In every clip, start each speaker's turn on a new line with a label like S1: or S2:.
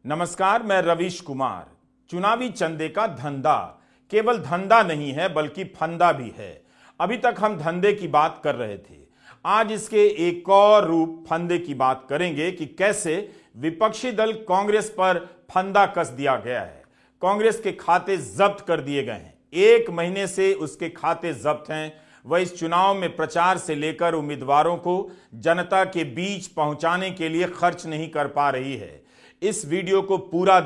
S1: नमस्कार, मैं रवीश कुमार। चुनावी चंदे का धंधा केवल धंधा नहीं है बल्कि फंदा भी है। अभी तक हम धंधे की बात कर रहे थे, आज इसके एक और रूप फंदे की बात करेंगे कि कैसे विपक्षी दल कांग्रेस पर फंदा कस दिया गया है। कांग्रेस के खाते जब्त कर दिए गए हैं, 1 महीने से उसके खाते जब्त हैं। वह इस चुनाव में प्रचार से लेकर उम्मीदवारों को जनता के बीच पहुंचाने के लिए खर्च नहीं कर पा रही है। इस वीडियो को पूरा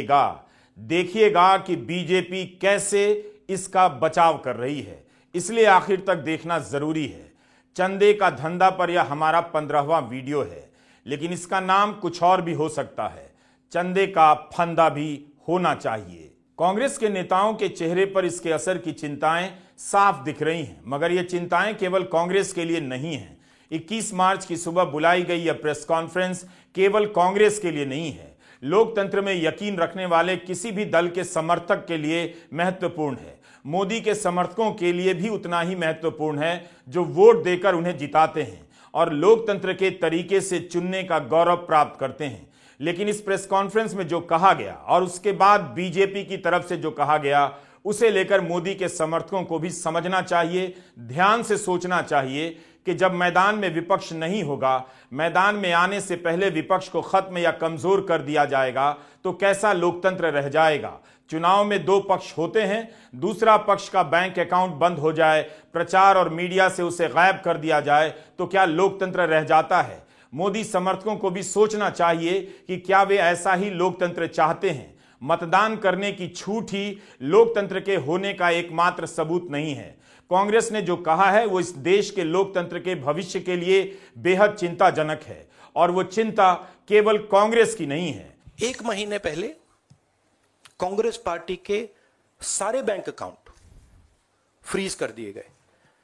S1: देखिएगा कि बीजेपी कैसे इसका बचाव कर रही है, इसलिए आखिर तक देखना जरूरी है। चंदे का धंधा पर यह हमारा 15वां वीडियो है, लेकिन इसका नाम कुछ और भी हो सकता है। चंदे का फंदा भी होना चाहिए। कांग्रेस के नेताओं के चेहरे पर इसके असर की चिंताएं साफ दिख रही हैं, मगर यह चिंताएं केवल कांग्रेस के लिए नहीं हैं। 21 मार्च की सुबह बुलाई गई यह प्रेस कॉन्फ्रेंस केवल कांग्रेस के लिए नहीं है, लोकतंत्र में यकीन रखने वाले किसी भी दल के समर्थक के लिए महत्वपूर्ण है। मोदी के समर्थकों के लिए भी उतना ही महत्वपूर्ण है, जो वोट देकर उन्हें जिताते हैं और लोकतंत्र के तरीके से चुनने का गौरव प्राप्त करते हैं। लेकिन इस प्रेस कॉन्फ्रेंस में जो कहा गया और उसके बाद बीजेपी की तरफ से जो कहा गया, उसे लेकर मोदी के समर्थकों को भी समझना चाहिए, ध्यान से सोचना चाहिए कि जब मैदान में विपक्ष नहीं होगा, मैदान में आने से पहले विपक्ष को खत्म या कमजोर कर दिया जाएगा, तो कैसा लोकतंत्र रह जाएगा। चुनाव में 2 पक्ष होते हैं, दूसरा पक्ष का बैंक अकाउंट बंद हो जाए, प्रचार और मीडिया से उसे गायब कर दिया जाए, तो क्या लोकतंत्र रह जाता है। मोदी समर्थकों को भी सोचना चाहिए कि क्या वे ऐसा ही लोकतंत्र चाहते हैं। मतदान करने की छूट ही लोकतंत्र के होने का एकमात्र सबूत नहीं है। कांग्रेस ने जो कहा है वो इस देश के लोकतंत्र के भविष्य के लिए बेहद चिंताजनक है, और वो चिंता केवल कांग्रेस की नहीं है।
S2: 1 महीने पहले कांग्रेस पार्टी के सारे बैंक अकाउंट फ्रीज कर दिए गए।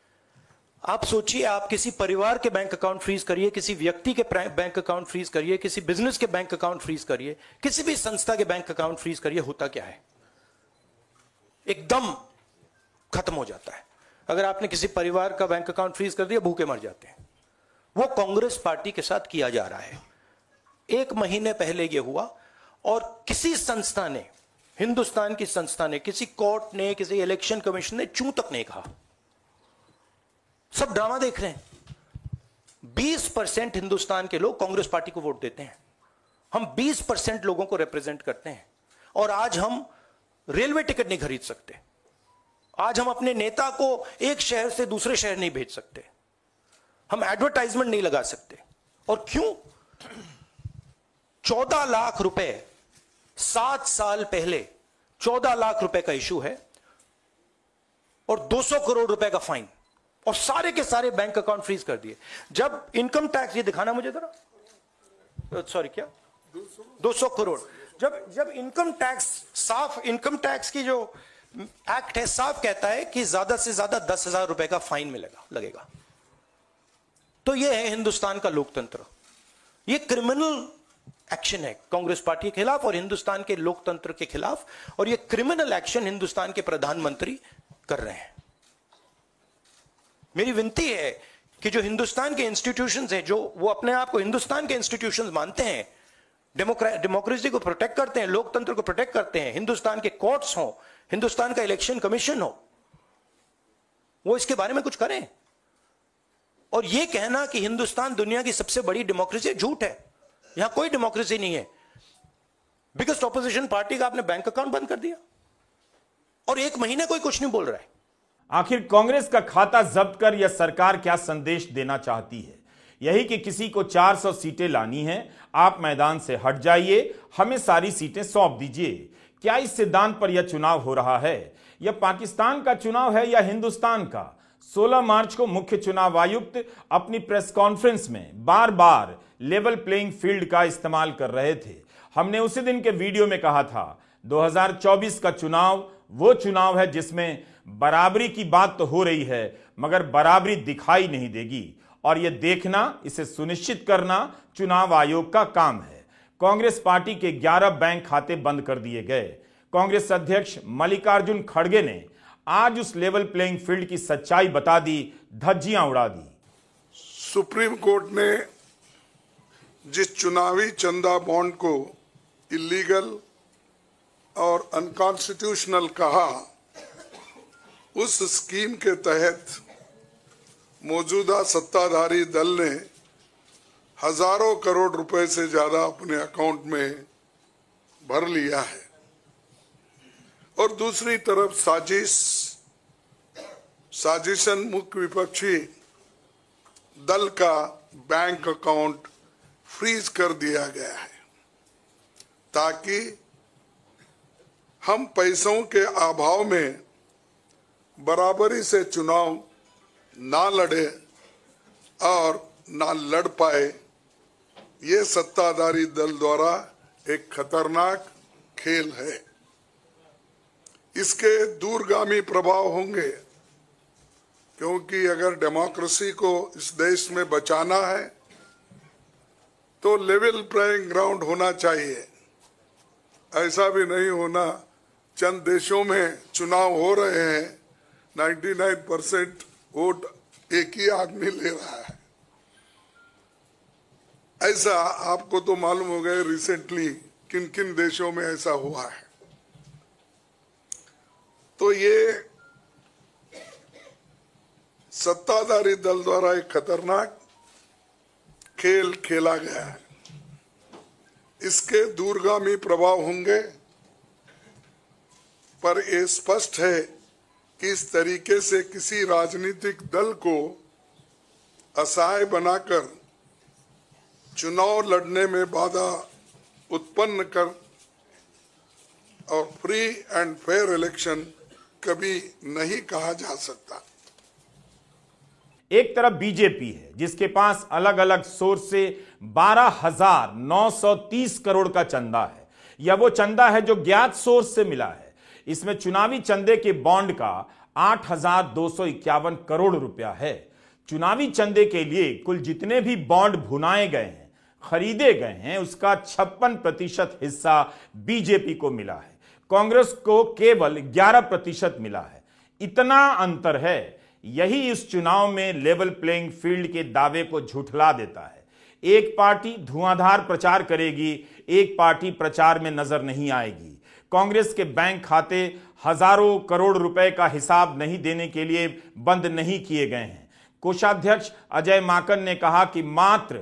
S2: आप सोचिए, आप किसी परिवार के बैंक अकाउंट फ्रीज करिए, किसी व्यक्ति के बैंक अकाउंट फ्रीज करिए, किसी बिजनेस के बैंक अकाउंट फ्रीज करिए, किसी भी संस्था के बैंक अकाउंट फ्रीज करिए, होता क्या है? एकदम खत्म हो जाता है। अगर आपने किसी परिवार का बैंक अकाउंट फ्रीज कर दिया, भूखे मर जाते हैं। वो कांग्रेस पार्टी के साथ किया जा रहा है। 1 महीने पहले यह हुआ, और किसी संस्था ने, हिंदुस्तान की संस्था ने, किसी कोर्ट ने, किसी इलेक्शन कमीशन ने चूं तक नहीं कहा। सब ड्रामा देख रहे हैं। 20% हिंदुस्तान के लोग कांग्रेस पार्टी को वोट देते हैं। हम 20% लोगों को रिप्रेजेंट करते हैं, और आज हम रेलवे टिकट नहीं खरीद सकते। आज हम अपने नेता को एक शहर से दूसरे शहर नहीं भेज सकते। हम एडवर्टाइजमेंट नहीं लगा सकते। और क्यों? 14 लाख रुपए 7 साल पहले 14 लाख रुपए का इशू है, और 200 करोड़ रुपए का फाइन, और सारे के सारे बैंक अकाउंट फ्रीज कर दिए। जब इनकम टैक्स, ये दिखाना मुझे जरा, सॉरी, क्या 200 करोड़, जब इनकम टैक्स, साफ इनकम टैक्स की जो एक्ट है, साफ कहता है कि ज्यादा से ज्यादा 10,000 रुपए का फाइन लगेगा। तो यह है हिंदुस्तान का लोकतंत्र। यह क्रिमिनल एक्शन है कांग्रेस पार्टी के खिलाफ और हिंदुस्तान के लोकतंत्र के खिलाफ, और यह क्रिमिनल एक्शन हिंदुस्तान के प्रधानमंत्री कर रहे हैं। मेरी विनती है कि जो हिंदुस्तान के इंस्टीट्यूशंस हैं, जो वो अपने आप को हिंदुस्तान के इंस्टीट्यूशंस मानते हैं, डेमोक्रेसी को प्रोटेक्ट करते हैं, लोकतंत्र को प्रोटेक्ट करते हैं, हिंदुस्तान के कोर्ट्स हो, हिंदुस्तान का इलेक्शन कमीशन हो, वो इसके बारे में कुछ करें। और यह कहना कि हिंदुस्तान दुनिया की सबसे बड़ी डेमोक्रेसी, झूठ है। यहां कोई डेमोक्रेसी नहीं है। बिगेस्ट ऑपोजिशन पार्टी का आपने बैंक अकाउंट बंद कर दिया, और 1 महीने कोई कुछ नहीं बोल रहा है।
S1: आखिर कांग्रेस का खाता जब्त कर यह सरकार क्या संदेश देना चाहती है? यही कि किसी को 400 सीटें लानी है, आप मैदान से हट जाइए, हमें सारी सीटें सौंप दीजिए। क्या इस सिद्धांत पर यह चुनाव हो रहा है? यह पाकिस्तान का चुनाव है या हिंदुस्तान का? 16 मार्च को मुख्य चुनाव आयुक्त अपनी प्रेस कॉन्फ्रेंस में बार बार लेवल प्लेइंग फील्ड का इस्तेमाल कर रहे थे। हमने उसी दिन के वीडियो में कहा था, 2024 का चुनाव वो चुनाव है जिसमें बराबरी की बात तो हो रही है, मगर बराबरी दिखाई नहीं देगी, और यह देखना, इसे सुनिश्चित करना चुनाव आयोग का काम है। कांग्रेस पार्टी के 11 बैंक खाते बंद कर दिए गए। कांग्रेस अध्यक्ष मल्लिकार्जुन खड़गे ने आज उस लेवल प्लेइंग फील्ड की सच्चाई बता दी, धज्जियां उड़ा दी।
S3: सुप्रीम कोर्ट ने जिस चुनावी चंदा बॉन्ड को इलीगल और अनकॉन्स्टिट्यूशनल कहा, उस स्कीम के तहत मौजूदा सत्ताधारी दल ने हजारों करोड़ रुपए से ज्यादा अपने अकाउंट में भर लिया है और दूसरी तरफ साजिशन मुख्य विपक्षी दल का बैंक अकाउंट फ्रीज कर दिया गया है ताकि हम पैसों के अभाव में बराबरी से चुनाव ना लड़े और ना लड़ पाए। ये सत्ताधारी दल द्वारा एक खतरनाक खेल है। इसके दूरगामी प्रभाव होंगे क्योंकि अगर डेमोक्रेसी को इस देश में बचाना है तो लेवल प्लेइंग ग्राउंड होना चाहिए। ऐसा भी नहीं होना चंद देशों में चुनाव हो रहे हैं, 99% वोट एक ही आदमी ले रहा है। ऐसा आपको तो मालूम हो गया रिसेंटली किन किन देशों में ऐसा हुआ है। तो ये सत्ताधारी दल द्वारा एक खतरनाक खेल खेला गया है। इसके दूरगामी प्रभाव होंगे, पर यह स्पष्ट है कि इस तरीके से किसी राजनीतिक दल को असहाय बनाकर चुनाव लड़ने में बाधा उत्पन्न कर और फ्री एंड फेयर इलेक्शन कभी नहीं कहा जा सकता।
S1: एक तरफ बीजेपी है जिसके पास अलग अलग सोर्स से 12,930 करोड़ का चंदा है। यह वो चंदा है जो ज्ञात सोर्स से मिला है। इसमें चुनावी चंदे के बॉन्ड का 8,251 करोड़ रुपया है। चुनावी चंदे के लिए कुल जितने भी बॉन्ड भुनाए गए हैं, खरीदे गए हैं, उसका 56% हिस्सा बीजेपी को मिला है। कांग्रेस को केवल 11% मिला है। इतना अंतर है, यही इस चुनाव में लेवल प्लेइंग फील्ड के दावे को झुठला देता है। एक पार्टी धुआंधार प्रचार करेगी, एक पार्टी प्रचार में नजर नहीं आएगी। कांग्रेस के बैंक खाते हजारों करोड़ रुपए का हिसाब नहीं देने के लिए बंद नहीं किए गए हैं। कोषाध्यक्ष अजय माकन ने कहा कि मात्र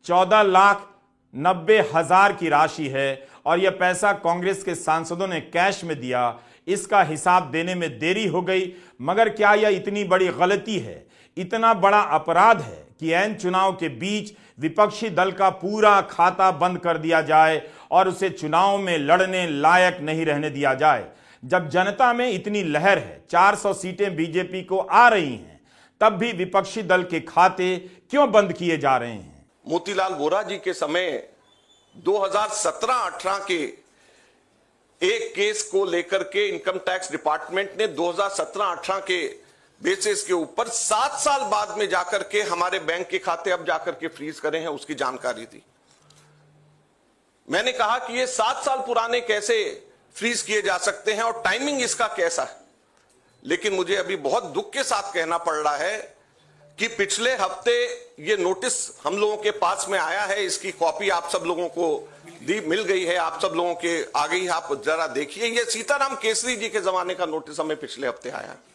S1: 14,90,000 की राशि है और यह पैसा कांग्रेस के सांसदों ने कैश में दिया। इसका हिसाब देने में देरी हो गई। मगर क्या यह इतनी बड़ी गलती है, इतना बड़ा अपराध है कि ऐन चुनाव के बीच विपक्षी दल का पूरा खाता बंद कर दिया जाए और उसे चुनाव में लड़ने लायक नहीं रहने दिया जाए? जब जनता में इतनी लहर है, 400 सीटें बीजेपी को आ रही हैं, तब भी विपक्षी दल के खाते क्यों बंद किए जा रहे हैं?
S4: मोतीलाल वोरा जी के समय 2017-18 के एक केस को लेकर के इनकम टैक्स डिपार्टमेंट ने 2017-18 के बेसिस के ऊपर 7 साल बाद में जाकर के हमारे बैंक के खाते अब जाकर के फ्रीज करे हैं, उसकी जानकारी दी। मैंने कहा कि ये 7 साल पुराने कैसे फ्रीज किए जा सकते हैं और टाइमिंग इसका कैसा है। लेकिन मुझे अभी बहुत दुख के साथ कहना पड़ रहा है कि पिछले हफ्ते ये नोटिस हम लोगों के पास में आया है। इसकी कॉपी आप सब लोगों को मिल गई है, आप सब लोगों के आ गई है। आप जरा देखिए, ये सीताराम केसरी जी के जमाने का नोटिस हमें पिछले हफ्ते आया है।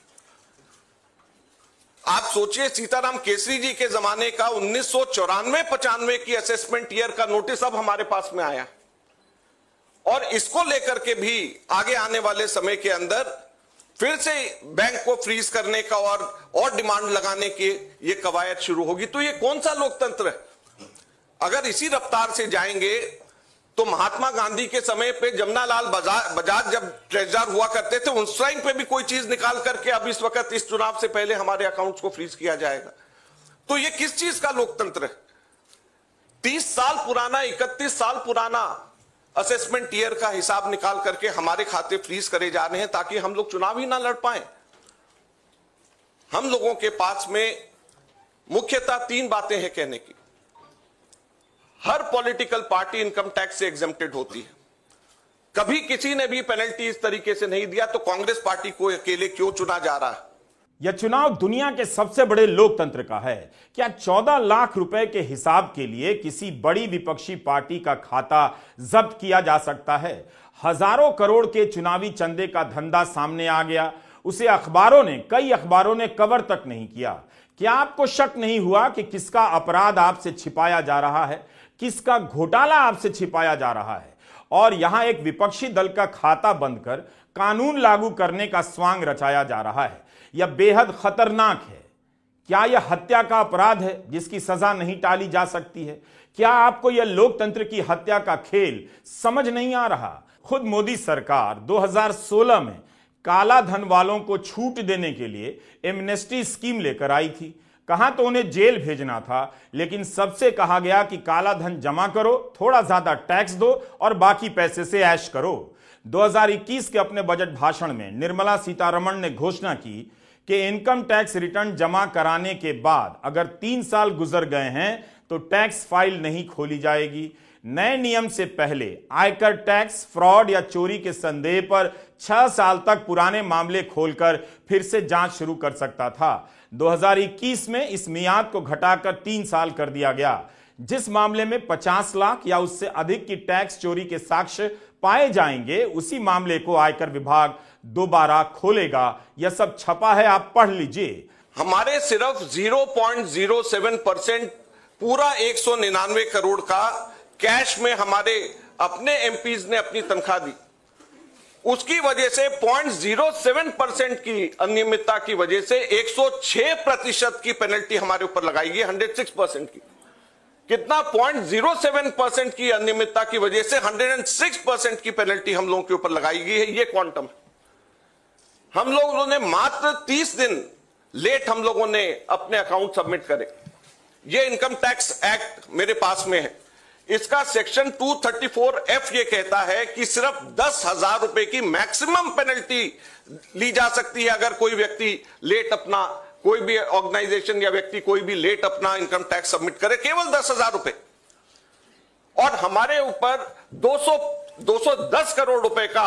S4: आप सोचिए, सीताराम केसरी जी के जमाने का 1994-95 की असेसमेंट ईयर का नोटिस अब हमारे पास में आया और इसको लेकर के भी आगे आने वाले समय के अंदर फिर से बैंक को फ्रीज करने का और डिमांड लगाने की ये कवायद शुरू होगी। तो ये कौन सा लोकतंत्र है? अगर इसी रफ्तार से जाएंगे तो महात्मा गांधी के समय पे जमनालाल बजाज जब ट्रेजरर हुआ करते थे, उस टाइम पे भी कोई चीज निकाल करके अब इस वक्त इस चुनाव से पहले हमारे अकाउंट्स को फ्रीज किया जाएगा। तो ये किस चीज का लोकतंत्र है? 30 साल पुराना, 31 साल पुराना असेसमेंट ईयर का हिसाब निकाल करके हमारे खाते फ्रीज करे जा रहे हैं ताकि हम लोग चुनाव ही ना लड़ पाए। हम लोगों के पास में मुख्यतः 3 बातें हैं कहने की। हर पॉलिटिकल पार्टी इनकम टैक्स से एग्जेम्प्टेड होती है। कभी किसी ने भी पेनल्टी इस तरीके से नहीं दिया, तो कांग्रेस पार्टी को अकेले क्यों चुना जा रहा है?
S1: यह चुनाव दुनिया के सबसे बड़े लोकतंत्र का है। क्या 14 लाख रुपए के हिसाब के लिए किसी बड़ी विपक्षी पार्टी का खाता जब्त किया जा सकता है? हजारों करोड़ के चुनावी चंदे का धंधा सामने आ गया, उसे कई अखबारों ने कवर तक नहीं किया। क्या आपको शक नहीं हुआ कि किसका अपराध आपसे छिपाया जा रहा है, किसका घोटाला आपसे छिपाया जा रहा है? और यहां एक विपक्षी दल का खाता बंद कर कानून लागू करने का स्वांग रचाया जा रहा है। यह बेहद खतरनाक है। क्या यह हत्या का अपराध है जिसकी सजा नहीं टाली जा सकती है? क्या आपको यह लोकतंत्र की हत्या का खेल समझ नहीं आ रहा? खुद मोदी सरकार 2016 में काला धन वालों को छूट देने के लिए एमनेस्टी स्कीम लेकर आई थी। कहां तो उन्हें जेल भेजना था, लेकिन सबसे कहा गया कि काला धन जमा करो, थोड़ा ज्यादा टैक्स दो और बाकी पैसे से ऐश करो। 2021 के अपने बजट भाषण में निर्मला सीतारमण ने घोषणा की कि इनकम टैक्स रिटर्न जमा कराने के बाद अगर 3 साल गुजर गए हैं तो टैक्स फाइल नहीं खोली जाएगी। नए नियम से पहले आयकर टैक्स फ्रॉड या चोरी के संदेह पर 6 साल तक पुराने मामले खोलकर फिर से जांच शुरू कर सकता था। 2021 में इस मियाद को घटाकर 3 साल कर दिया गया। जिस मामले में 50 लाख या उससे अधिक की टैक्स चोरी के साक्ष्य पाए जाएंगे, उसी मामले को आयकर विभाग दोबारा खोलेगा। यह सब छपा है, आप पढ़ लीजिए।
S4: हमारे सिर्फ 0.07% पूरा 199 करोड़ का कैश में हमारे अपने एमपीज ने अपनी तनख्वाह दी। उसकी वजह से 0.07% की अनियमितता की वजह से 106% की पेनल्टी हमारे ऊपर लगाई गई, 106% की। कितना? 0.07% की अनियमितता की वजह से 106% की पेनल्टी हम लोगों के ऊपर लगाई गई है। ये क्वांटम। हम लोगों ने मात्र 30 दिन लेट हम लोगों ने अपने अकाउंट सबमिट करे। ये इनकम टैक्स एक्ट मेरे पास में है। इसका सेक्शन 234F ये कहता है कि सिर्फ 10,000 रुपए की मैक्सिमम पेनल्टी ली जा सकती है अगर कोई व्यक्ति लेट अपना, कोई भी ऑर्गेनाइजेशन या व्यक्ति कोई भी लेट अपना इनकम टैक्स सबमिट करे, केवल 10,000 रुपए। और हमारे ऊपर 210 करोड़ रुपए का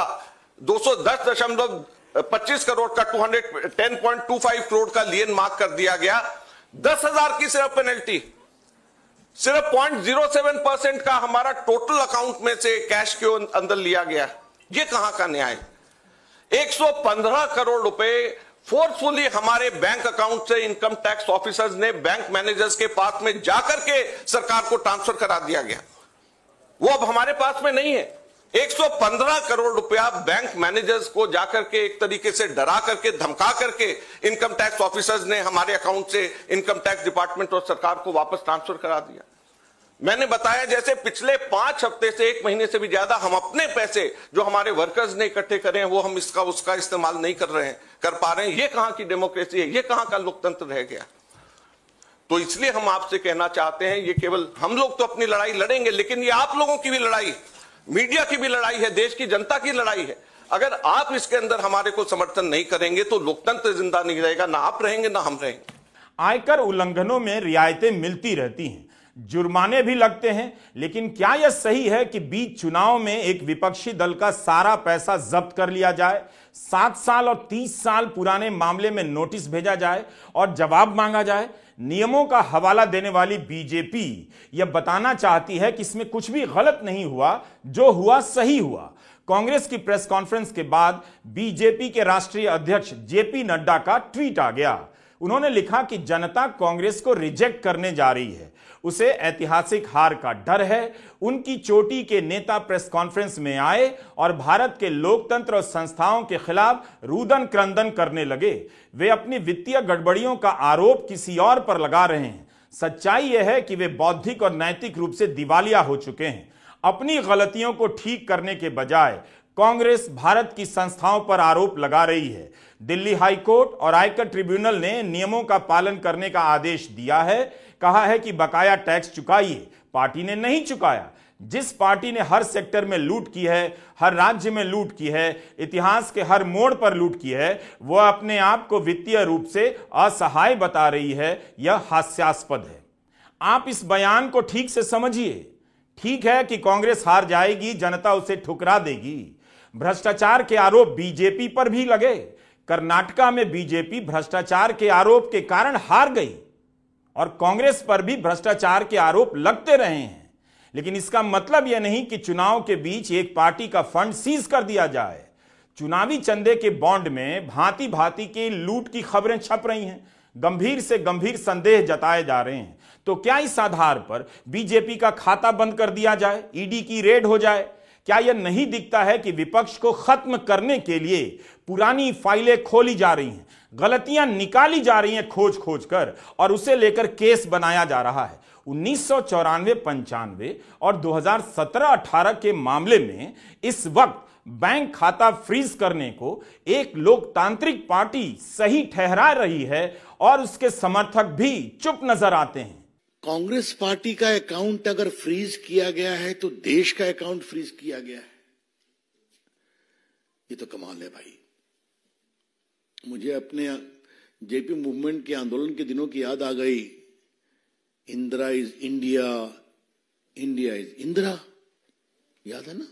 S4: 210.25 करोड़ का 210.25 करोड़ का लियन मार्क कर दिया गया। 10,000 की सिर्फ पेनल्टी, सिर्फ 0.07% का हमारा टोटल अकाउंट में से कैश के अंदर लिया गया। ये कहां का न्याय? 115 करोड़ रुपए फोर्सफुली हमारे बैंक अकाउंट से इनकम टैक्स ऑफिसर्स ने बैंक मैनेजर्स के पास में जाकर के सरकार को ट्रांसफर करा दिया गया। वो अब हमारे पास में नहीं है। 115 करोड़ रुपया बैंक मैनेजर्स को जाकर के एक तरीके से डरा करके, धमका करके इनकम टैक्स ऑफिसर्स ने हमारे अकाउंट से इनकम टैक्स डिपार्टमेंट और सरकार को वापस ट्रांसफर करा दिया। मैंने बताया जैसे पिछले 5 हफ्ते से 1 महीने से भी ज्यादा हम अपने पैसे जो हमारे वर्कर्स ने इकट्ठे करे हैं वो हम इसका उसका इस्तेमाल नहीं कर पा रहे हैं। ये कहां की डेमोक्रेसी है? ये कहां का लोकतंत्र रह गया? तो इसलिए हम आपसे कहना चाहते हैं, ये केवल हम लोग तो अपनी लड़ाई लड़ेंगे, लेकिन ये आप लोगों की भी लड़ाई, मीडिया की भी लड़ाई है, देश की जनता की लड़ाई है। अगर आप इसके अंदर हमारे को समर्थन नहीं करेंगे तो लोकतंत्र जिंदा नहीं रहेगा, ना आप रहेंगे ना हम रहेंगे।
S1: आयकर उल्लंघनों में रियायतें मिलती रहती हैं, जुर्माने भी लगते हैं, लेकिन क्या यह सही है कि बीच चुनाव में एक विपक्षी दल का सारा पैसा जब्त कर लिया जाए, 7 साल और 30 साल पुराने मामले में नोटिस भेजा जाए और जवाब मांगा जाए? नियमों का हवाला देने वाली बीजेपी यह बताना चाहती है कि इसमें कुछ भी गलत नहीं हुआ, जो हुआ सही हुआ। कांग्रेस की प्रेस कॉन्फ्रेंस के बाद बीजेपी के राष्ट्रीय अध्यक्ष जेपी नड्डा का ट्वीट आ गया। उन्होंने लिखा कि जनता कांग्रेस को रिजेक्ट करने जा रही है, उसे ऐतिहासिक हार का डर है। उनकी चोटी के नेता प्रेस कॉन्फ्रेंस में आए और भारत के लोकतंत्र और संस्थाओं के खिलाफ रुदन क्रंदन करने लगे। वे अपनी वित्तीय गड़बड़ियों का आरोप किसी और पर लगा रहे हैं। सच्चाई यह है कि वे बौद्धिक और नैतिक रूप से दिवालिया हो चुके हैं। अपनी गलतियों को ठीक करने के बजाय कांग्रेस भारत की संस्थाओं पर आरोप लगा रही है। दिल्ली हाई कोर्ट और आयकर ट्रिब्यूनल ने नियमों का पालन करने का आदेश दिया है, कहा है कि बकाया टैक्स चुकाइए। पार्टी ने नहीं चुकाया। जिस पार्टी ने हर सेक्टर में लूट की है, हर राज्य में लूट की है, इतिहास के हर मोड़ पर लूट की है, वह अपने आप को वित्तीय रूप से असहाय बता रही है। यह हास्यास्पद है। आप इस बयान को ठीक से समझिए। ठीक है कि कांग्रेस हार जाएगी, जनता उसे ठुकरा देगी। भ्रष्टाचार के आरोप बीजेपी पर भी लगे। कर्नाटका में बीजेपी भ्रष्टाचार के आरोप के कारण हार गई और कांग्रेस पर भी भ्रष्टाचार के आरोप लगते रहे हैं। लेकिन इसका मतलब यह नहीं कि चुनाव के बीच एक पार्टी का फंड सीज कर दिया जाए। चुनावी चंदे के बॉन्ड में भांति भांति की लूट की खबरें छप रही हैं, गंभीर से गंभीर संदेह जताए जा रहे हैं। तो क्या इस आधार पर बीजेपी का खाता बंद कर दिया जाए, ईडी की रेड हो जाए? क्या यह नहीं दिखता है कि विपक्ष को खत्म करने के लिए पुरानी फाइलें खोली जा रही हैं, गलतियां निकाली जा रही हैं खोज खोज कर, और उसे लेकर केस बनाया जा रहा है? 1994-95 और 2017-18 के मामले में इस वक्त बैंक खाता फ्रीज करने को एक लोकतांत्रिक पार्टी सही ठहरा रही है और उसके समर्थक भी चुप नजर आते हैं।
S5: कांग्रेस पार्टी का अकाउंट अगर फ्रीज किया गया है तो देश का अकाउंट फ्रीज किया गया है। ये तो कमाल है भाई। मुझे अपने जेपी मूवमेंट के आंदोलन के दिनों की याद आ गई। Indira is India, India is Indira, याद है ना?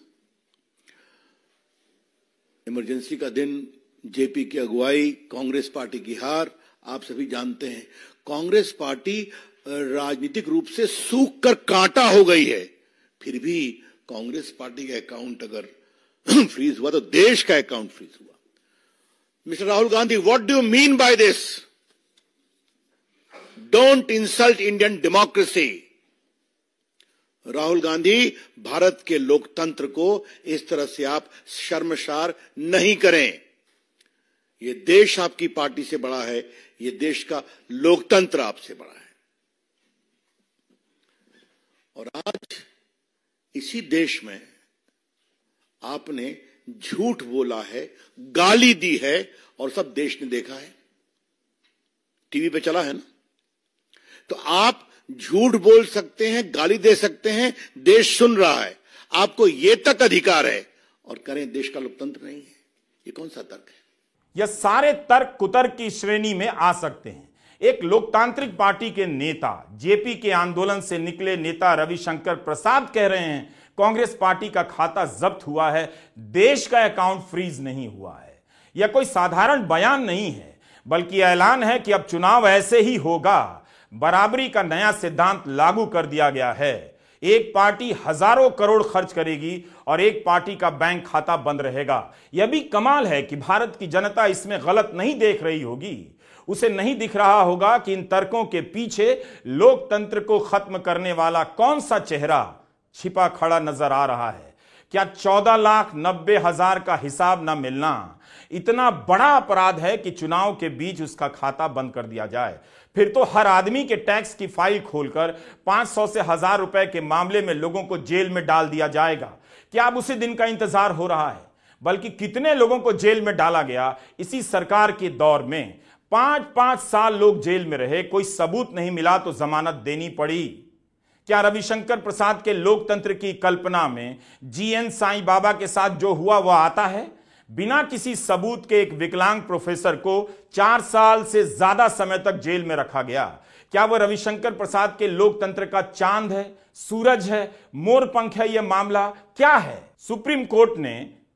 S5: इमरजेंसी का दिन, जेपी की अगुवाई, कांग्रेस पार्टी की हार, आप सभी जानते हैं। कांग्रेस पार्टी राजनीतिक रूप से सूख कर कांटा हो गई है, फिर भी कांग्रेस पार्टी का अकाउंट अगर फ्रीज हुआ तो देश का अकाउंट फ्रीज हुआ। Mister Rahul Gandhi, what do you mean by this? Don't insult Indian democracy. Rahul Gandhi, Bharat के लोकतंत्र को इस तरह से आप शर्मसार नहीं करें। ये देश आपकी पार्टी से बड़ा है, ये देश का लोकतंत्र आपसे बड़ा है। और आज इसी देश में आपने झूठ बोला है, गाली दी है और सब देश ने देखा है, टीवी पे चला है ना। तो आप झूठ बोल सकते हैं, गाली दे सकते हैं, देश सुन रहा है, आपको यह तक अधिकार है, और करें देश का लोकतंत्र नहीं है। ये कौन सा तर्क है?
S1: यह सारे तर्क कुतर्क की श्रेणी में आ सकते हैं। एक लोकतांत्रिक पार्टी के नेता, जेपी के आंदोलन से निकले नेता रविशंकर प्रसाद कह रहे हैं कांग्रेस पार्टी का खाता जब्त हुआ है, देश का अकाउंट फ्रीज नहीं हुआ है। यह कोई साधारण बयान नहीं है, बल्कि ऐलान है कि अब चुनाव ऐसे ही होगा। बराबरी का नया सिद्धांत लागू कर दिया गया है। एक पार्टी हजारों करोड़ खर्च करेगी और एक पार्टी का बैंक खाता बंद रहेगा। यह भी कमाल है कि भारत की जनता इसमें गलत नहीं देख रही होगी। उसे नहीं दिख रहा होगा कि इन तर्कों के पीछे लोकतंत्र को खत्म करने वाला कौन सा चेहरा छिपा खड़ा नजर आ रहा है। क्या 14,90,000 का हिसाब न मिलना इतना बड़ा अपराध है कि चुनाव के बीच उसका खाता बंद कर दिया जाए? फिर तो हर आदमी के टैक्स की फाइल खोलकर 500 से 1000 रुपए के मामले में लोगों को जेल में डाल दिया जाएगा। क्या अब उसी दिन का इंतजार हो रहा है? बल्कि कितने लोगों को जेल में डाला गया इसी सरकार के दौर में। 5-5 साल लोग जेल में रहे, कोई सबूत नहीं मिला तो जमानत देनी पड़ी। क्या रविशंकर प्रसाद के लोकतंत्र की कल्पना में जीएन साईं बाबा के साथ जो हुआ वह आता है? बिना किसी सबूत के एक विकलांग प्रोफेसर को 4 साल से ज्यादा समय तक जेल में रखा गया। क्या वह रविशंकर प्रसाद के लोकतंत्र का चांद है, सूरज है, मोरपंख है? यह मामला क्या है? सुप्रीम कोर्ट ने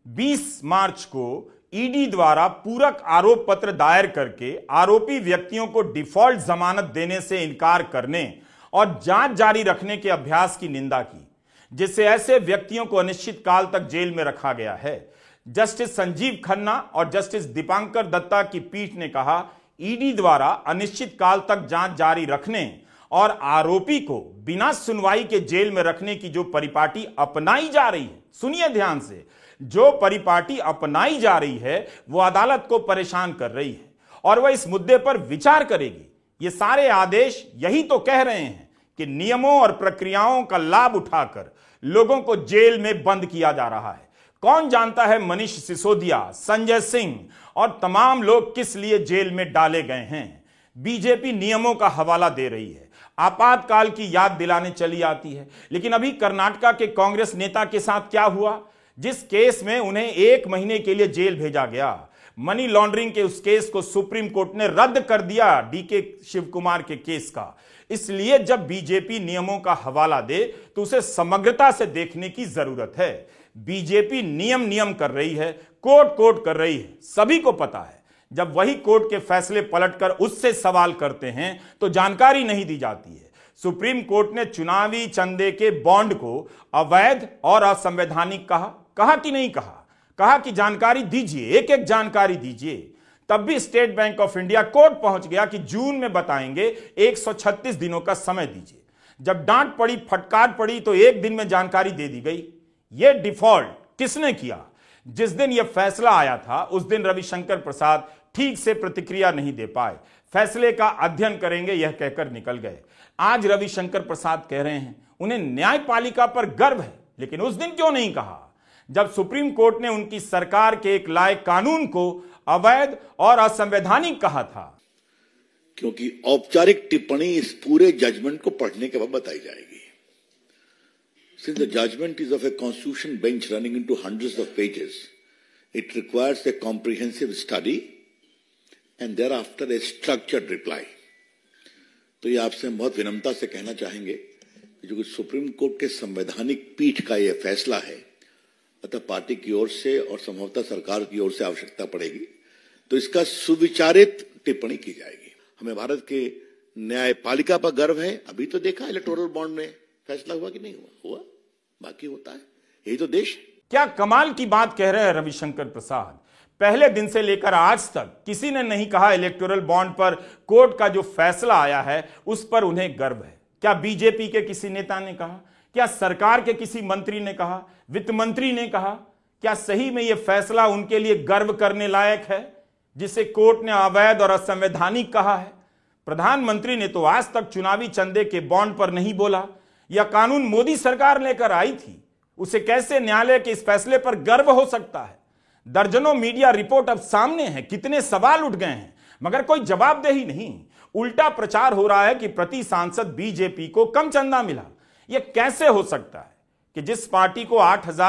S1: 20 मार्च को ईडी द्वारा पूरक आरोप पत्र दायर करके आरोपी व्यक्तियों को डिफॉल्ट जमानत देने से इनकार करने और जांच जारी रखने के अभ्यास की निंदा की, जिससे ऐसे व्यक्तियों को अनिश्चित काल तक जेल में रखा गया है। जस्टिस संजीव खन्ना और जस्टिस दीपांकर दत्ता की पीठ ने कहा, ईडी द्वारा अनिश्चित काल तक जांच जारी रखने और आरोपी को बिना सुनवाई के जेल में रखने की जो परिपाटी अपनाई जा रही है, सुनिए ध्यान से, जो परिपाटी अपनाई जा रही है वो अदालत को परेशान कर रही है और वह इस मुद्दे पर विचार करेगी। ये सारे आदेश यही तो कह रहे हैं कि नियमों और प्रक्रियाओं का लाभ उठाकर लोगों को जेल में बंद किया जा रहा है। कौन जानता है मनीष सिसोदिया, संजय सिंह और तमाम लोग किस लिए जेल में डाले गए हैं। बीजेपी नियमों का हवाला दे रही है, आपातकाल की याद दिलाने चली आती है। लेकिन अभी कर्नाटका के कांग्रेस नेता के साथ क्या हुआ, जिस केस में उन्हें 1 महीने के लिए जेल भेजा गया। मनी लॉन्ड्रिंग के उस केस को सुप्रीम कोर्ट ने रद्द कर दिया, डीके शिवकुमार के केस का। इसलिए जब बीजेपी नियमों का हवाला दे तो उसे समग्रता से देखने की जरूरत है। बीजेपी नियम कर रही है, कोर्ट कर रही है, सभी को पता है। जब वही कोर्ट के फैसले पलटकर उससे सवाल करते हैं तो जानकारी नहीं दी जाती है। सुप्रीम कोर्ट ने चुनावी चंदे के बॉन्ड को अवैध और असंवैधानिक कहा कि नहीं कहा कि जानकारी दीजिए, एक एक जानकारी दीजिए। तब भी State Bank of India court पहुंच गया कि जून में बताएंगे, 136 दिनों का समय दीजिए। जब डांट पड़ी, फटकार पड़ी तो एक दिन में जानकारी दे दी गई। यह डिफॉल्ट किसने किया? जिस दिन यह फैसला आया था उस दिन रविशंकर प्रसाद ठीक से प्रतिक्रिया नहीं दे पाए। फैसले का अध्ययन करेंगे यह कहकर निकल गए। आज रविशंकर प्रसाद कह रहे हैं उन्हें न्यायपालिका पर गर्व है, लेकिन उस दिन क्यों नहीं कहा जब सुप्रीम कोर्ट ने उनकी सरकार के एक लाए कानून को अवैध और असंवैधानिक कहा था?
S5: क्योंकि औपचारिक टिप्पणी इस पूरे जजमेंट को पढ़ने के बाद बताई जाएगी। Since the judgment is of a constitution bench running into hundreds of pages, it requires a comprehensive study and thereafter a structured reply. तो ये आपसे हम बहुत विनम्रता से कहना चाहेंगे कि जो सुप्रीम कोर्ट के संवैधानिक पीठ का यह फैसला है, अतः पार्टी की ओर से और संभवतः सरकार की ओर से आवश्यकता पड़ेगी तो इसका सुविचारित टिप्पणी की जाएगी। हमें भारत के न्यायपालिका पर गर्व है। अभी तो देखा इलेक्टोरल बॉन्ड में फैसला हुआ कि नहीं हुआ, बाकी होता है, यही तो देश है।
S1: क्या कमाल की बात कह रहे हैं रविशंकर प्रसाद। पहले दिन से लेकर आज तक किसी ने नहीं कहा इलेक्टोरल बॉन्ड पर कोर्ट का जो फैसला आया है उस पर उन्हें गर्व है। क्या बीजेपी के किसी नेता ने कहा? क्या सरकार के किसी मंत्री ने कहा? वित्त मंत्री ने कहा? क्या सही में यह फैसला उनके लिए गर्व करने लायक है जिसे कोर्ट ने अवैध और असंवैधानिक कहा है? प्रधानमंत्री ने तो आज तक चुनावी चंदे के बॉन्ड पर नहीं बोला। यह कानून मोदी सरकार लेकर आई थी, उसे कैसे न्यायालय के इस फैसले पर गर्व हो सकता है? दर्जनों मीडिया रिपोर्ट अब सामने है, कितने सवाल उठ गए हैं, मगर कोई जवाबदेही नहीं। उल्टा प्रचार हो रहा है कि प्रति सांसद बीजेपी को कम चंदा मिला। यह कैसे हो सकता है कि जिस पार्टी को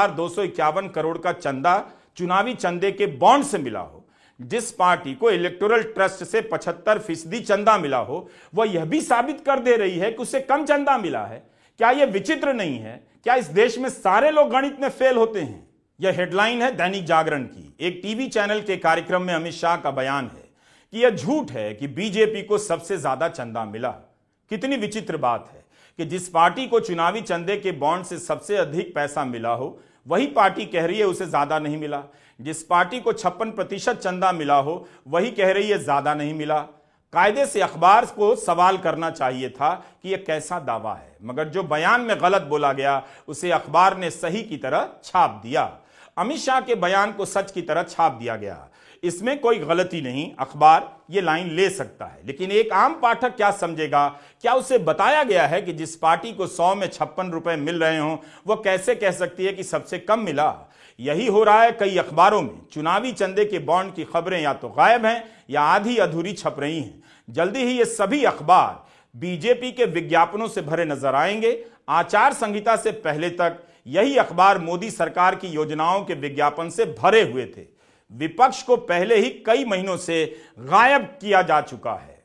S1: 8,251 करोड़ का चंदा चुनावी चंदे के बॉन्ड से मिला हो, जिस पार्टी को इलेक्टोरल ट्रस्ट से 75% चंदा मिला हो, वह यह भी साबित कर दे रही है कि उसे कम चंदा मिला है? क्या यह विचित्र नहीं है? क्या इस देश में सारे लोग गणित में फेल होते हैं? यह हेडलाइन है दैनिक जागरण की। एक टीवी चैनल के कार्यक्रम में अमित शाह का बयान है कि यह झूठ है कि बीजेपी को सबसे ज्यादा चंदा मिला। कितनी विचित्र बात है कि जिस पार्टी को चुनावी चंदे के बॉन्ड से सबसे अधिक पैसा मिला हो, वही पार्टी कह रही है उसे ज्यादा नहीं मिला। जिस पार्टी को 56% चंदा मिला हो, वही कह रही है ज्यादा नहीं मिला। कायदे से अखबार को सवाल करना चाहिए था कि यह कैसा दावा है, मगर जो बयान में गलत बोला गया उसे अखबार ने सही की तरह छाप दिया। अमित शाह के बयान को सच की तरह छाप दिया गया, इसमें कोई गलती नहीं। अखबार ये लाइन ले सकता है, लेकिन एक आम पाठक क्या समझेगा? क्या उसे बताया गया है कि जिस पार्टी को 100 में 56 रुपए मिल रहे हों, वो कैसे कह सकती है कि सबसे कम मिला? यही हो रहा है कई अखबारों में। चुनावी चंदे के बॉन्ड की खबरें या तो गायब हैं या आधी अधूरी छप रही हैं। जल्दी ही ये सभी अखबार बीजेपी के विज्ञापनों से भरे नजर आएंगे। आचार संहिता से पहले तक यही अखबार मोदी सरकार की योजनाओं के विज्ञापन से भरे हुए थे। विपक्ष को पहले ही कई महीनों से गायब किया जा चुका है।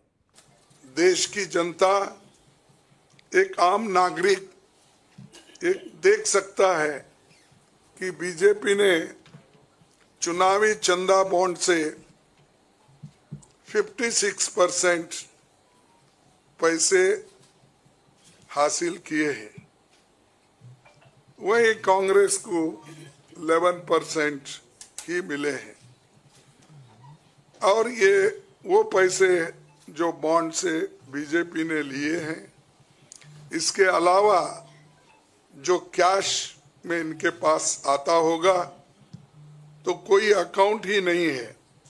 S3: देश की जनता, एक आम नागरिक देख सकता है कि बीजेपी ने चुनावी चंदा बॉन्ड से 56% पैसे हासिल किए हैं, वही कांग्रेस को 11% ही मिले हैं। और ये वो पैसे जो बॉन्ड से बीजेपी ने लिए हैं, इसके अलावा जो कैश में इनके पास आता होगा तो कोई अकाउंट ही नहीं है।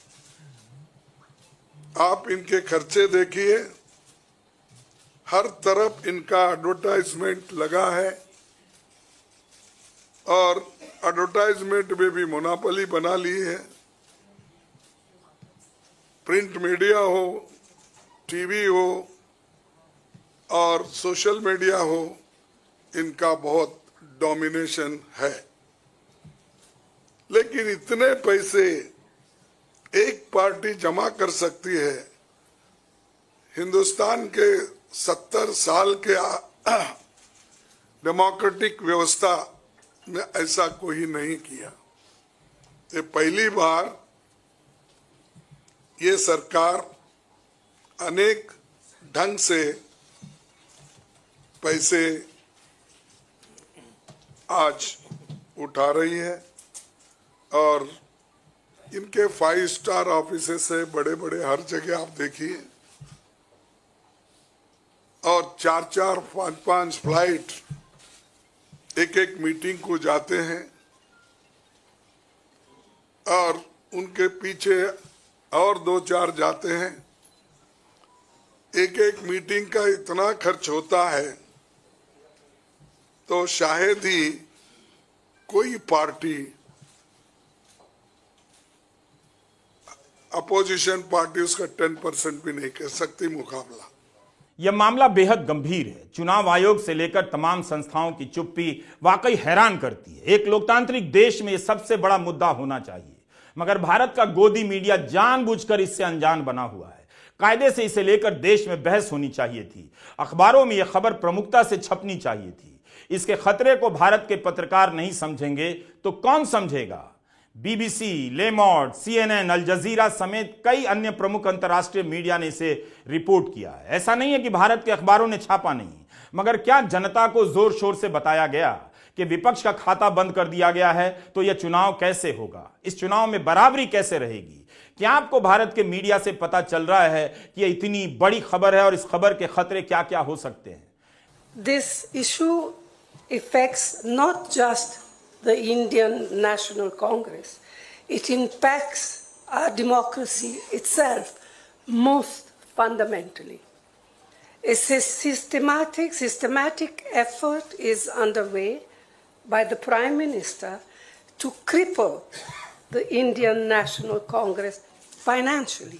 S3: आप इनके खर्चे देखिए, हर तरफ इनका एडवर्टाइजमेंट लगा है और एडवर्टाइजमेंट में भी मोनोपोली बना ली है। प्रिंट मीडिया हो, टीवी हो और सोशल मीडिया हो, इनका बहुत डोमिनेशन है। लेकिन इतने पैसे एक पार्टी जमा कर सकती है, हिंदुस्तान के 70 साल के डेमोक्रेटिक व्यवस्था में ऐसा कोई नहीं किया। ये पहली बार ये सरकार अनेक ढंग से पैसे आज उठा रही है और इनके 5 स्टार ऑफिसेस से बड़े बड़े हर जगह आप देखिए और 4-4, 5-5 फ्लाइट एक मीटिंग को जाते हैं और उनके पीछे और 2-4 जाते हैं। एक मीटिंग का इतना खर्च होता है तो शायद ही कोई पार्टी, अपोजिशन पार्टी उसका 10% भी नहीं कर सकती मुकाबला।
S1: यह मामला बेहद गंभीर है। चुनाव आयोग से लेकर तमाम संस्थाओं की चुप्पी वाकई हैरान करती है। एक लोकतांत्रिक देश में यह सबसे बड़ा मुद्दा होना चाहिए, मगर भारत का गोदी मीडिया जानबूझकर इससे अनजान बना हुआ है। कायदे से इसे लेकर देश में बहस होनी चाहिए थी, अखबारों में यह खबर प्रमुखता से छपनी चाहिए थी। इसके खतरे को भारत के पत्रकार नहीं समझेंगे तो कौन समझेगा? बीबीसी, लेमॉर्ड, CNN, अल जजीरा समेत कई अन्य प्रमुख अंतर्राष्ट्रीय मीडिया ने इसे रिपोर्ट किया है। ऐसा नहीं है कि भारत के अखबारों ने छापा नहीं, मगर क्या जनता को जोर शोर से बताया गया कि विपक्ष का खाता बंद कर दिया गया है तो यह चुनाव कैसे होगा, इस चुनाव में बराबरी कैसे रहेगी? क्या आपको भारत के मीडिया से पता चल रहा है कि यह इतनी बड़ी खबर है और इस खबर के खतरे क्या क्या हो सकते हैं?
S6: This issue affects not just the Indian National Congress. It impacts our democracy itself most fundamentally. A systematic effort is underway by the Prime Minister to cripple the Indian National Congress financially.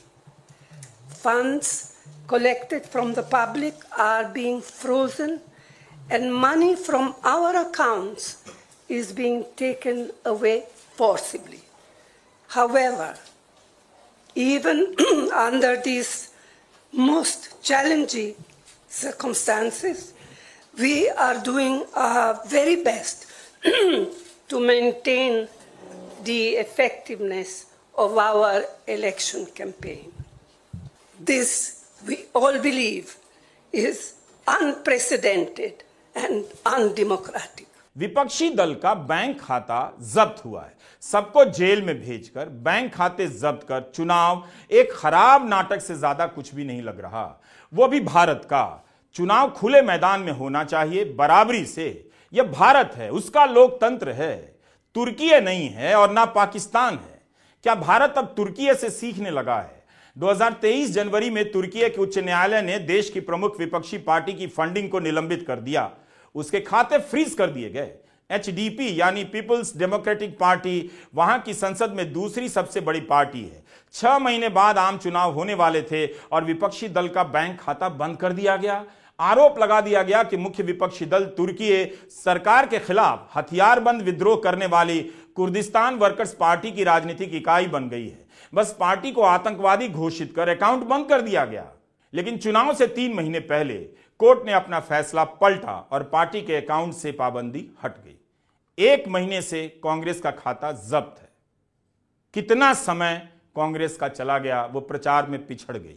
S6: Funds collected from the public are being frozen and money from our accounts is being taken away forcibly. However, even under these most challenging circumstances, we are doing our very best to maintain the effectiveness of our election campaign. This, we all believe, is unprecedented and undemocratic.
S1: विपक्षी दल का bank खाता जब्त हुआ है। सबको jail में भेजकर बैंक खाते जब्त कर चुनाव एक खराब नाटक से ज्यादा कुछ भी नहीं लग रहा, वो भी भारत का। चुनाव खुले मैदान में होना चाहिए, बराबरी से। यह भारत है, उसका लोकतंत्र है, तुर्की नहीं है और ना पाकिस्तान है। क्या भारत अब तुर्की से सीखने लगा है? 2023 जनवरी में तुर्की के उच्च न्यायालय ने देश की प्रमुख विपक्षी पार्टी की फंडिंग को निलंबित कर दिया, उसके खाते फ्रीज कर दिए गए। HDP यानी पीपल्स डेमोक्रेटिक पार्टी वहां की संसद में दूसरी सबसे बड़ी पार्टी है। 6 महीने बाद आम चुनाव होने वाले थे और विपक्षी दल का बैंक खाता बंद कर दिया गया। आरोप लगा दिया गया कि मुख्य विपक्षी दल तुर्की सरकार के खिलाफ हथियारबंद विद्रोह करने वाली कुर्दिस्तान वर्कर्स पार्टी की राजनीतिक इकाई बन गई है। बस पार्टी को आतंकवादी घोषित कर अकाउंट बंद कर दिया गया। लेकिन चुनाव से 3 महीने पहले कोर्ट ने अपना फैसला पलटा और पार्टी के अकाउंट से पाबंदी हट गई। 1 महीने से कांग्रेस का खाता जब्त है। कितना समय कांग्रेस का चला गया, वो प्रचार में पिछड़ गई।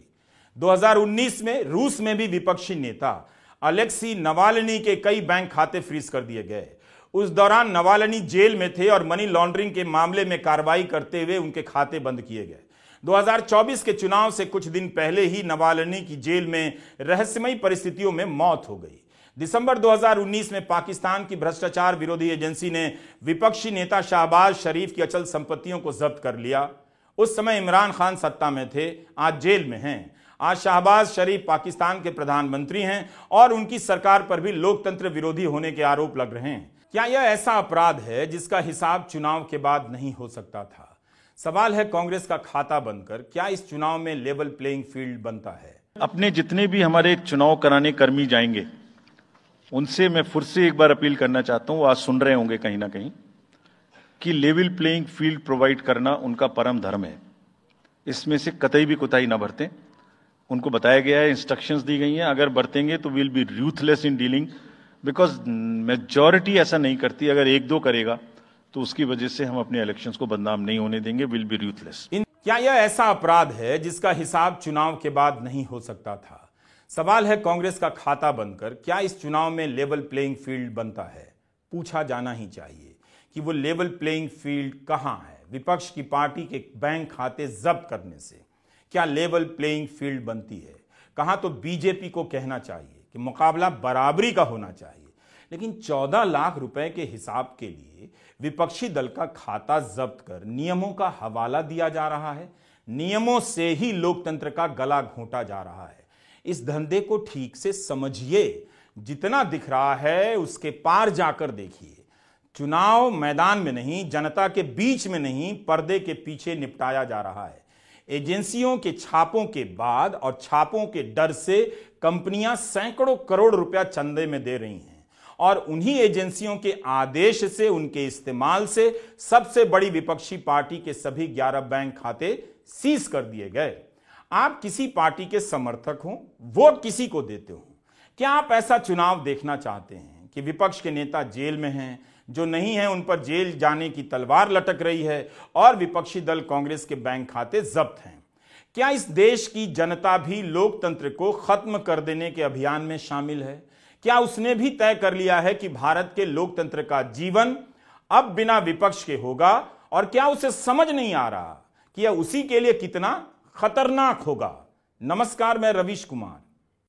S1: 2019 में रूस में भी विपक्षी नेता अलेक्सी नवाल्नी के कई बैंक खाते फ्रीज कर दिए गए। उस दौरान नवाल्नी जेल में थे और मनी लॉन्ड्रिंग के मामले में कार्रवाई करते हुए उनके खाते बंद किए गए। 2024 के चुनाव से कुछ दिन पहले ही नवाल्नी की जेल में रहस्यमयी परिस्थितियों में मौत हो गई। दिसंबर 2019 में पाकिस्तान की भ्रष्टाचार विरोधी एजेंसी ने विपक्षी नेता शाहबाज शरीफ की अचल संपत्तियों को जब्त कर लिया। उस समय इमरान खान सत्ता में थे, आज जेल में हैं। आज शाहबाज शरीफ पाकिस्तान के प्रधानमंत्री हैं और उनकी सरकार पर भी लोकतंत्र विरोधी होने के आरोप लग रहे हैं। क्या यह ऐसा अपराध है जिसका हिसाब चुनाव के बाद नहीं हो सकता था? सवाल है, कांग्रेस का खाता बंद कर क्या इस चुनाव में लेवल प्लेइंग फील्ड बनता है?
S7: अपने जितने भी हमारे चुनाव कराने कर्मी जाएंगे उनसे मैं फिर से एक बार अपील करना चाहता हूं, आज सुन रहे होंगे कहीं ना कहीं, कि लेवल प्लेइंग फील्ड प्रोवाइड करना उनका परम धर्म है। इसमें से कतई भी कोताही ना बरतें। उनको बताया गया है, इंस्ट्रक्शंस दी गई हैं, अगर बरतेंगे तो will be ruthless in dealing, because majority ऐसा नहीं करती। अगर 1-2 करेगा तो उसकी वजह से हम अपने इलेक्शंस को बदनाम नहीं होने देंगे। Will be ruthless.
S1: क्या यह ऐसा अपराध है जिसका हिसाब चुनाव के बाद नहीं हो सकता था? सवाल है कांग्रेस का खाता बनकर क्या इस चुनाव में लेवल प्लेइंग फील्ड बनता है? पूछा जाना ही चाहिए कि वो लेवल प्लेइंग फील्ड कहां है। विपक्ष की पार्टी के बैंक खाते जब्त करने से क्या लेवल प्लेइंग फील्ड बनती है? कहां तो बीजेपी को कहना चाहिए कि मुकाबला बराबरी का होना चाहिए, लेकिन 14 लाख रुपए के हिसाब के लिए विपक्षी दल का खाता जब्त कर नियमों का हवाला दिया जा रहा है। नियमों से ही लोकतंत्र का गला घोंटा जा रहा है। इस धंधे को ठीक से समझिए। जितना दिख रहा है उसके पार जाकर देखिए। चुनाव मैदान में नहीं, जनता के बीच में नहीं, पर्दे के पीछे निपटाया जा रहा है। एजेंसियों के छापों के बाद और छापों के डर से कंपनियां सैकड़ों करोड़ रुपया चंदे में दे रही हैं और उन्हीं एजेंसियों के आदेश से, उनके इस्तेमाल से सबसे बड़ी विपक्षी पार्टी के सभी 11 बैंक खाते सीज कर दिए गए। आप किसी पार्टी के समर्थक हो, वोट किसी को देते हो? क्या आप ऐसा चुनाव देखना चाहते हैं कि विपक्ष के नेता जेल में हैं, जो नहीं है उन पर जेल जाने की तलवार लटक रही है और विपक्षी दल कांग्रेस के बैंक खाते जब्त हैं? क्या इस देश की जनता भी लोकतंत्र को खत्म कर देने के अभियान में शामिल है? क्या उसने भी तय कर लिया है कि भारत के लोकतंत्र का जीवन अब बिना विपक्ष के होगा? और क्या उसे समझ नहीं आ रहा कि यह उसी के लिए कितना खतरनाक होगा? नमस्कार, मैं रवीश कुमार।